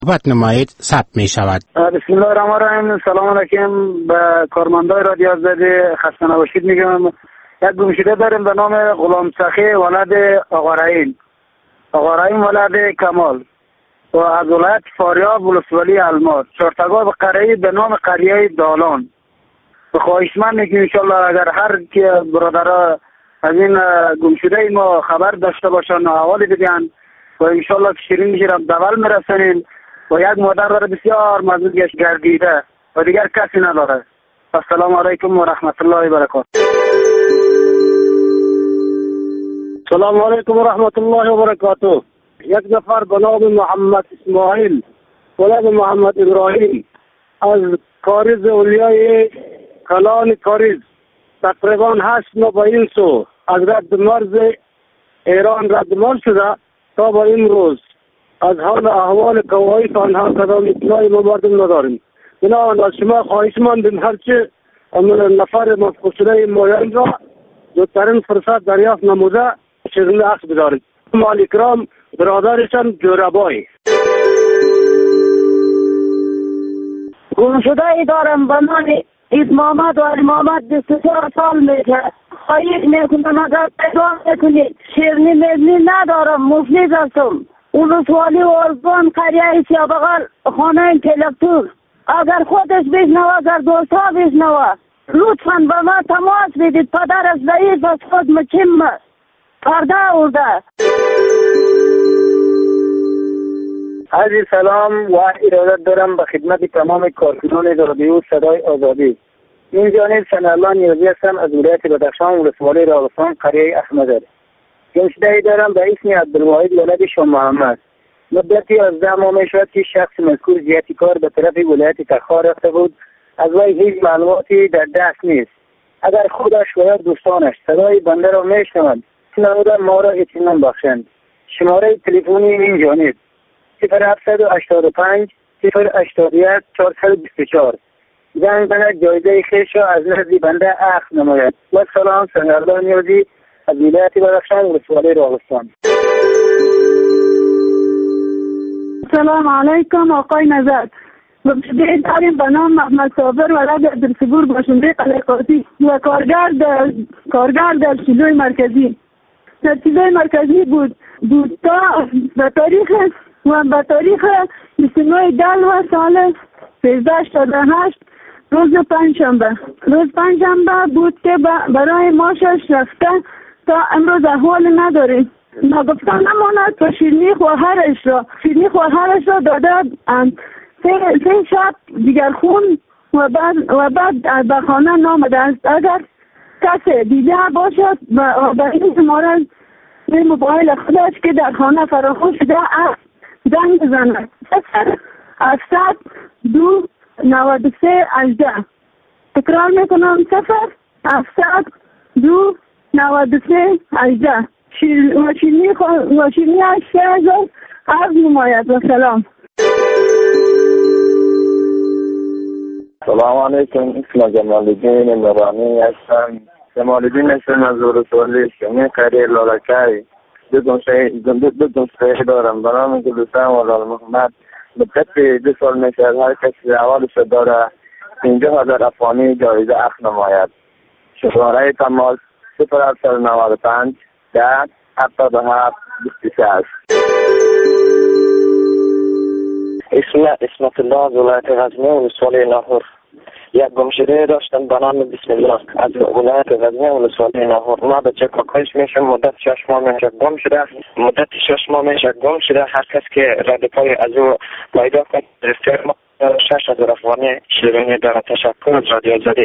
صحبت نمایید ثبت می شود. بسم الله الرحمن الرحیم. سلام علیکم به کارمندای رادیو آزادی، خسته نباشید میگم. یک گمشده داریم به نام غلام سخی ولد آقا رحیم ولد کمال و از ولایت فاریاب ولسوالی الماس، چهارتگاه به قریه به نام قریه دالان. به خواهشمند میگیم انشالله اگر هر که برادرها از این گمشده ما خبر داشته باشن و حوالی بدن و انشالله که شیرین میشیرم دول میرسنیم و یک مادر داره بسیار مزوجش گردیده و دیگر کسی نداره. السلام علیکم و رحمت الله و برکاته. السلام علیکم و رحمت الله و برکاته. یک نفر به نام محمد اسماعیل ولد محمد ابراهیم از کارز اولیای کلان کارز تقریبا 8 ماه به این سو از رد مرز ایران ردمال شده تا به این روز از حال احوال کوایف آنها کدام اطلاعی ما مردم نداریم. بنابراین از شما خواهش مندیم هرچه نفر مفقود مایان را زودترین فرصت دریافت نموده شیرین عکس بدارید. مال اکرام برادرشان جوربای. گمشده ای دارم به نام عید محمد و علی محمد 24 سال میشه. خواهید میکنم اگر پیدا میکنید. شیرنی مبنی ندارم، مفلس هستم. ولسوالی ارزگان قریه سیابقل خانه تلکتور. اگر خودش بشنوه اگر دوستا بشنوه لطفاً به ما تماس بدید. پدرش ضعیف از خود مچم پرده آورده. عزیز سلام و ارادت دارم به خدمت تمام کارکنان رادیو صدای آزادی. این جانب ثناالله نیازی هستم از ولایت بدخشان ولسوالی راغستان قریه احمدآباد. گمشده‌ای دارم به اسم عبدالواحد ولد شاه محمد. مدتی از 10 ماه میشود که شخص مذکور جهت کار به طرف ولایت تخار رفته بود. از وی هیچ معلوماتی در دست نیست. اگر خودش و یا دوستانش صدای بنده را میشنوند نموده ما را اطمینان بخشند. شماره تلفنی این جانب 0785 081 424. زنگ بزنید جایزه خیش را از نزد بنده اخذ نماید. و سلام، ثناالله نیازی از ولایت بدخشان ولسوالی راغستان. سلام علیکم آقای نظر. گمشده داریم به نام محمد صابر ولد عبدالصبور باشنده قلعه‌قاضی و کارگر در چیزوی مرکزی. در چیزوی مرکزی بود تا به تاریخ 29 دلو سال 1388 روز پنجشنبه بود که برای ماشش رفته تا امروز احوال نداره. نگفتن نماند و شیرینی خواهرش را داده سه شب دیگر خون و بعد به خانه نامده است. اگر کسی دیده باشد و این شماره موبایل خودش که در خانه فراخور شده زنگ بزند 702 93 18. تکرار میکنم 702 93 18. شیرینی از شهر عرض نماید و سلام. سلام علیکم. اسم جمال‌الدین نورانی هستم. جمال‌الدین هستم از ولسوالی شمی قریه لالکای. دو دوست دارم به نام گلستان و لال محمد. مدت 2 سال میشه هر کسی احوالش داره 50,000 افغانی جایزه اخذ نماید. شماره تماس 0795 10 77 26. اسمت الله از ولایت غزنی ولسوالی لاهور. یک گمشده داشتم به نام بسم الله از ولایت غزنی ولسوالی لاهور. ما به چکاکایش میشم مدت 6 ماه میشه گم شده. هر کس که رد پای از او پیدا کنه رفتار 6,000 افغانی شیرینی داره. تشکر از رادیو آزادی.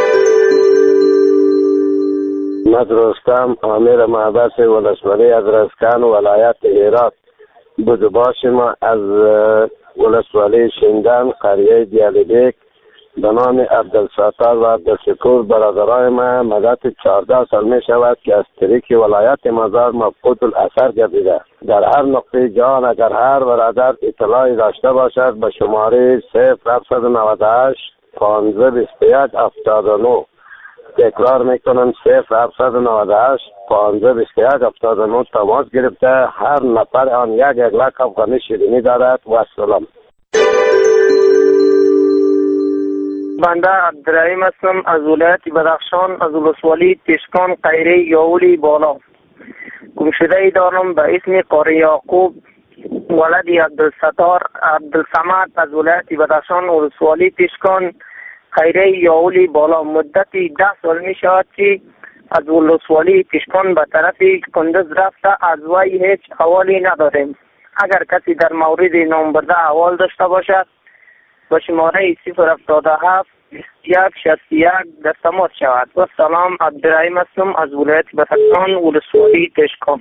رستم امیر محبس ولسوالی از رزکان ولایت هرات بود. باشیم از ولسوالی شندان قریه دیالبیک به نام عبدالستار و عبدالشکور برادرای ما مدت 14 سال می شود که از طریق ولایت مزار مفقود الاثر گردیده. در هر نقطه جهان اگر هر برادر اطلاعی داشته باشد به شماره 0798 521 79. تکرار میکنم 0798 521 79 تماس گرفته هر نفر آن یک لک افغانی شیرینی دارد و سلام. بنده عبدالرحیم هستم از ولایت بدخشان، از ولسوالی تشکان قیره یاولی بالا. گمشده ای دارم به اسم قاری یعقوب ولد عبدالستار عبدالصمد از ولایت بدخشان، ولسوالی تشکان قیره یاولی بالا. مدتی 10 سال می شود که از ولسوالی تشکان به طرف کندز رفته، از وی هیچ احوالی نداریم. اگر کسی در مورد نام برده احوال داشته باشد با شماره 077 2161 دستماس شود. و سلام، عبدالرحیم هستم از ولایت بدخشان، ولسوالی تشکان.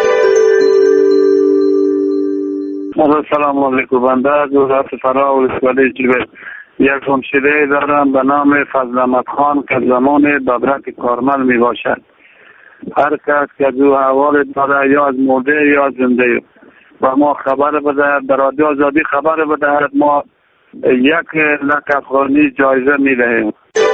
سلام علیکم. بنده از ولایت فرا ولسوالی جلوه یک گمشده دارم به نام فضل احمد خان که زمان دادرک کارمل می باشد. هر کس که دو احوال داره یا از مرده یا از زنده و ما خبر بده، در رادیو آزادی خبر بده، ما 1,00,000 افغانی جایزه می دهیم.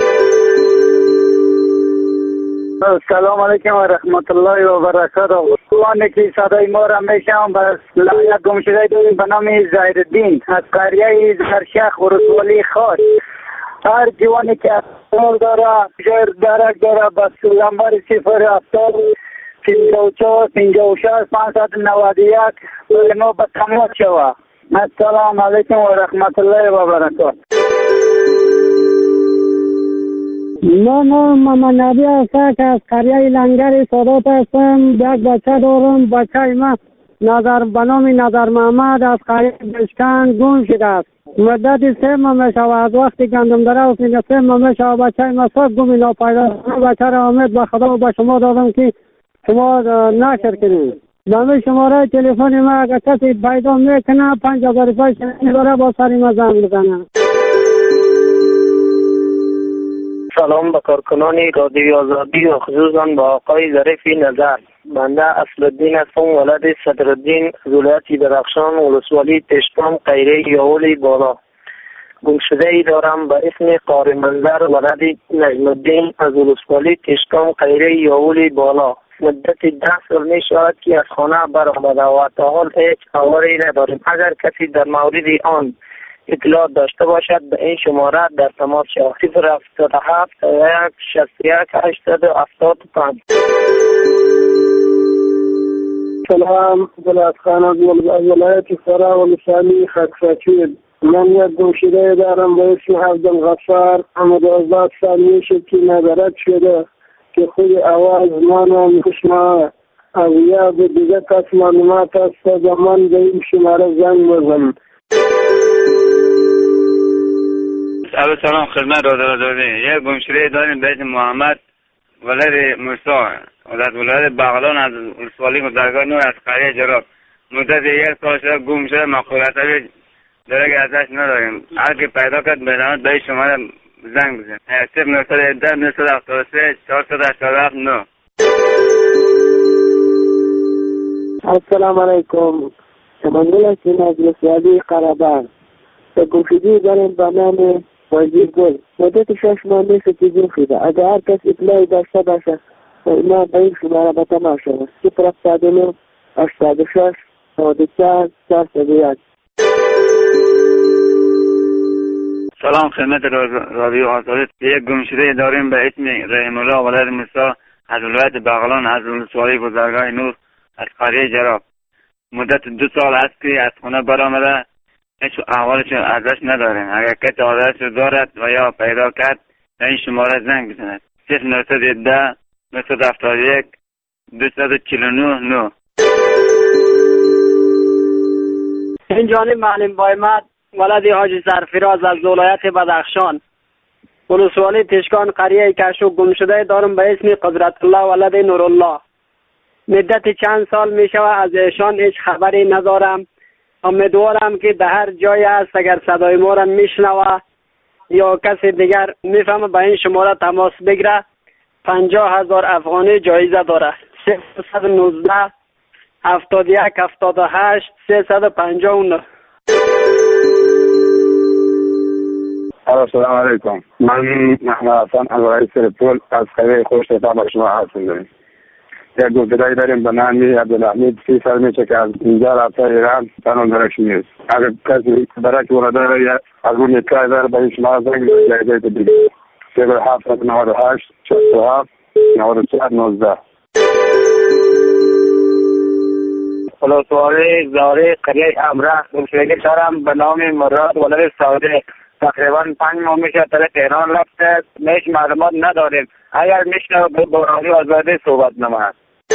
سلام علیکم و رحمت الله و برکاته. وانی که صدای ما را میشم بس یک گمشده داریم به نام زهیرالدین از قریه زهرشخ ولسوالی خاص. هر جوانی که احوال داره جای درک داره بس لمبر 070 54 56 591 ولی ما به تماس شوه. السلام علیکم و رحمت الله و برکاته. من محمد نبی هستم که از قریه لنگر سادات هستم. یک بچه دارم. بچه ما به نام نظر محمد از قریه بشکن گم شده است. مدت 3 ماه می شود از وقتی گندم داره و 3 ماه می شود بچه ما صاف گم ناپیدا. بچه را امید به خدا و به شما دادم که شما نشر کنید. به شماره تلفن ما اگر کسی پیدا میکنه 5000 روپیه داره با سری ما زنگ بزنه. سلام به کارکنان رادیو آزادی و خصوصا به آقای ظریف نظر. بنده اصلالدین هستم ولد صدرالدین از ولایت بدخشان، ولسوالی تشکان قیره یاولی بالا. گمشده ای دارم به اسم قاری منظر ولد نجم الدین از ولسوالی تشکان قیره یاولی بالا. مدت 10 سال می شود که از خانه برآمده و تا حال هیچ احوالی نداریم. اگر کسی در مورد آن اطلاع داشته باشد به این شماره در تماس شود. 077 161 875. سلام، ولایت خان از ولایت فرا ولسوالی خاکساری. من یک گمشده دارم به اسم عبدالغفار. اما 12 سال میشه که مدرک شده که خود آواز ما میکشمه از یاد دیگه کس معلومات است زمان به این شماره زنگ بزن. سلام خدمت رادیو. یک گمشده داریم به اسم محمد ولد موسی از ولایت بغلان از ولسوالی گذرگاه نور از قریه جراب. مدت 1 سال شده گم شده. مقولتاوی درک ازش نداریم. هر که پیدا کرد به این شماره زنگ بزن. 0910 973 487 9. السلام علیکم. من ولایت از ولسوالی قره‌بند. به گمشده داریم به نام وزیر گل. مدت 6 ماه میشه که گم شده. اگر هر کس اطلاعی داشته باشه ما به این شماره به تماس شود. 079 86 94 401. سلام خدمت رادیو آزادی. یک گمشده داریم به اسم رحیم الله ولد موسی از ولایت بغلان از ولسوالی گذرگاه نور از قریه جراب. مدت 2 سال است که از خانه برآمده. هیچ احوالش ازش نداریم. اگر کسی آدرسش دارد و یا پیدا کرد به این شماره زنگ بزند. 0910 971 249 9. این جانب معلم بایمت ولد حاجی سرفراز از ولایت بدخشان، ولسوالی تشکان قریه کشو گمشده دارم به اسم قدرت الله ولد نورالله. مدت چند سال می شود از ایشان هیچ خبری ندارم. امیدوارم که در هر جای است اگر صدای ما را میشنوه یا کسی دیگر میفهمه به این شماره تماس بگیره. 50,000 افغانی جایزه داره. 319 71 78 359. سلام علیکم. من محمد حسن از رئیس سرپول از خیلی خوش تبا شما هستم. یک گزیده داریم به نام عبدالحمید فیصل میشه که از اینجا رفته ایران تنون درش نیست. اگر کسی برای که ورده داره از اون یکای داره به این شما زنگ جایده دیگه 0798 67 94 19. ولسوالی زاره قریه امره گمشدگی دارم به نام مراد ولد صادق. تقریبا 5 ماه میشه در تهران رفته، میش معلومات نداریم. اگر میشه با رادیو آزادی صحبت نماید.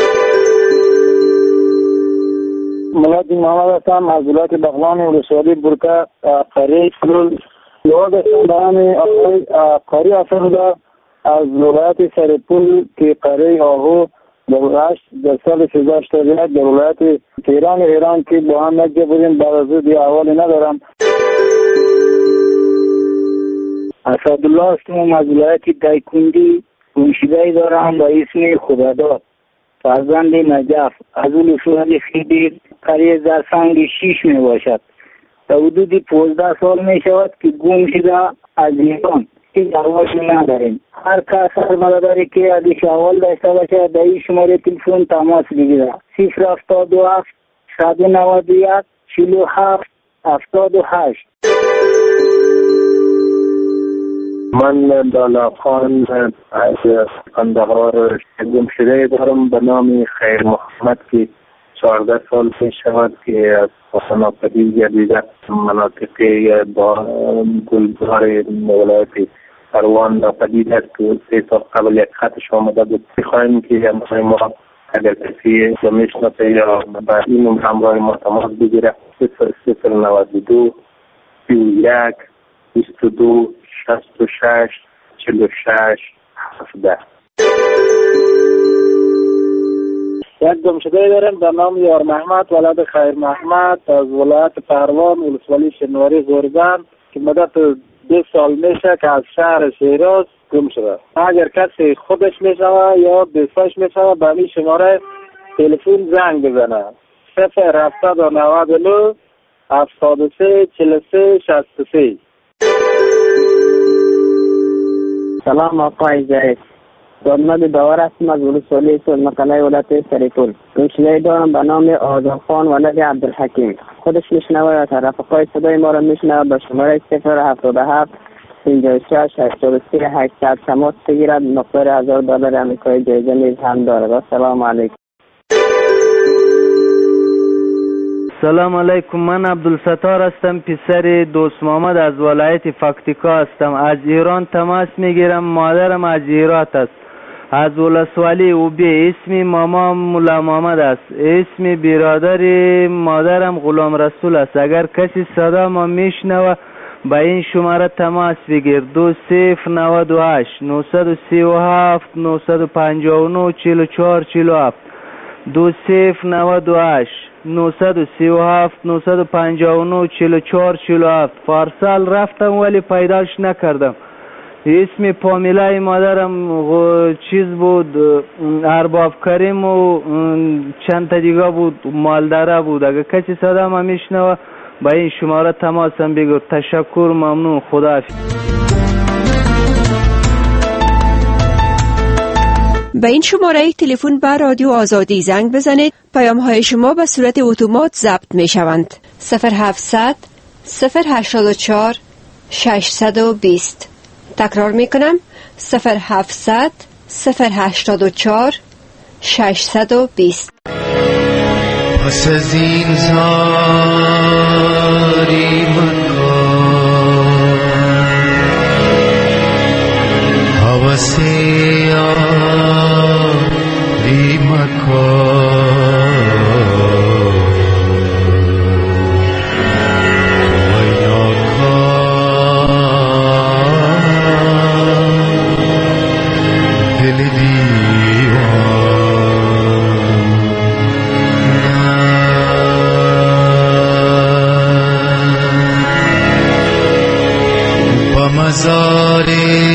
ملاد محمد هستم از ولایت بغلان ولسوالی برکه قریه فلول. یاد هستم به نام آقای قاری افرده از ولایت سرپول که قریه آهو در سال 1381 در ولایت تهران ایران که با هم نجه بودیم. بعد از او احوالی ندارم. اسدالله هستم از ولایت دایکندی. گمشده‌ای دارم با اسم خداداد فرزند نجف از ولسوالی خیبر قریه زرسنگ 6 می باشد. در حدود 15 سال می شود که گم شده از ایران هیچ احوالی نداریم. هر کس هر مداری که ازش احوال داشته باشه در این شماره تلفن تماس بگیره 077 191 47 78. من دالا خان از قندهار گمشده دارم به نام خیر محمد که 14 سال پیش شود که از حسناپدی گردیده مناطقی با گلبهار ولایت پروان را پدید است که 3 سال قبل یک خطش آمده بود. می‌خواهیم که ما اگر کسی میشناسه یا با این همراه ما تماس بگیره 092 31 22 66 46 17. یک گمشده دارم به نام یار محمد ولد خیر محمد از ولایت پروان ولسوالی شنواری زورگان که مدت 2 سال میشه که از شهر شیراز گم شده. اگر کسی خودش میشوه یا دوستاش میشوه به این شماره تلفن زنگ بزنه 0799 73 43 63. سلام آقای زید. محمد داور هستم از ولسوالی سلمقلعه ولایت سرپول. گمشده‌ای دارم به نام آذرخان ولد عبدالحکیم. خودش میشنوه و رفقای صدای ما را میشنوه به شماره 077 56 83 800 تماس بگیرد. مقدار $1000 آمریکایی جایزه نیز هم دارد. سلام علیکم. سلام علیکم. من عبدالستار هستم، پسر دوست محمد از ولایت پکتیکا هستم. از ایران تماس میگیرم. مادرم از هرات است. از ولسوالی اوبی. اسم مامام مولا محمد است. اسم برادر مادرم غلام رسول است. اگر کسی صدا ما میشنوه با این شماره تماس بگیر 2098 937 959 44 47 2098 937 959 44 47. پارسال رفتم ولی پیداش نکردم. اسم فامیلای مادرم چیز بود، ارباب کریم و چند تا دیگه بود، مالداره بود. اگه کسی صدا ما میشنوه با این شماره تماسم بگیر. تشکر، ممنون، خداحافظ. به این شماره تلفن به رادیو آزادی زنگ بزنید. پیام‌های شما به صورت اتومات ضبط می‌شوند. 0700 084 620. تکرار می‌کنم 0700 084 620. پس از این زاری مکن حوثی آری مکن وینا کن دل دیوان با مزار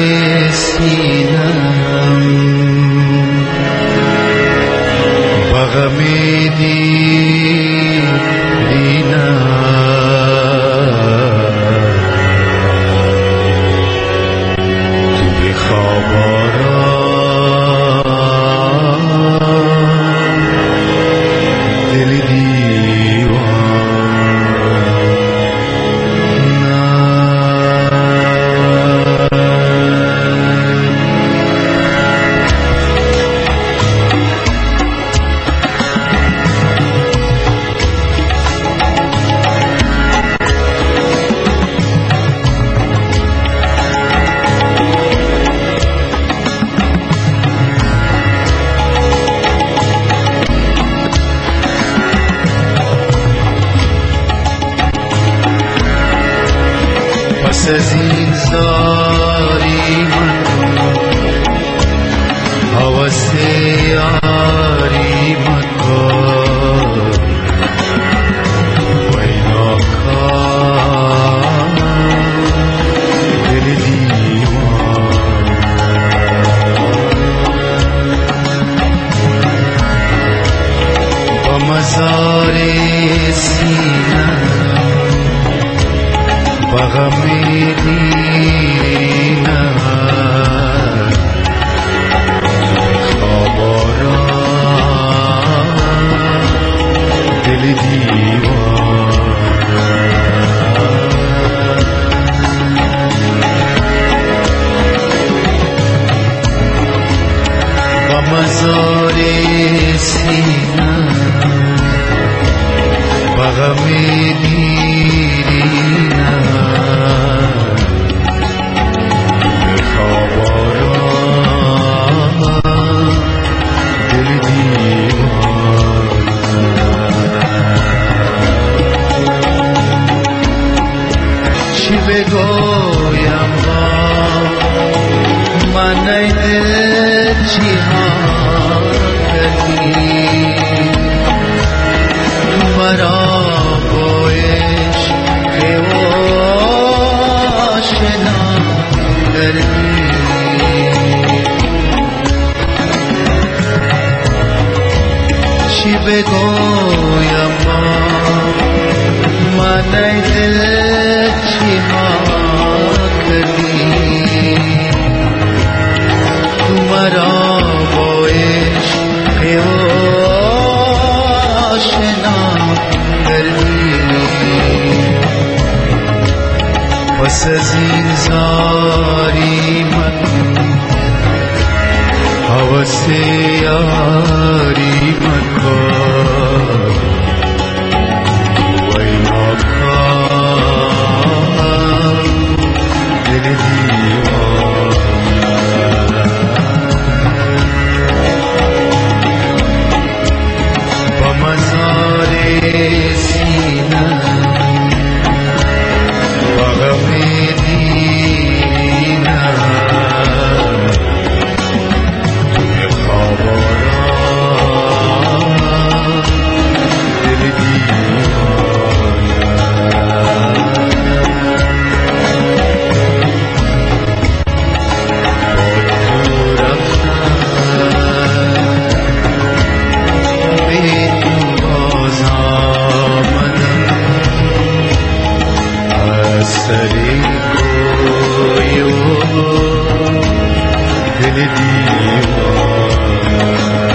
سینم بغمی دیدینم توی خواب آرام پس از این زاری مکن حوث یاری مکن وای ناکام دل دیوان با مزار سینه با غم دینه خواب آرام دل دیوان با مزار سینه با غم دینه خواب آرام دل دیوان چی بگویم با من ای دل چی ها کردی مرا بایش که آشنا کردی چی بگویم من ای دل چی ها کردی تو مرا بایش که آشنا کردی پس از این زاری مکن حوث یاری مکن وای ناکام دل دیوان با مزار سینه با غم دینه خواب آرام دل دیوان با تو رفتن به تو باز آمدم از سری کوی و دل دیوان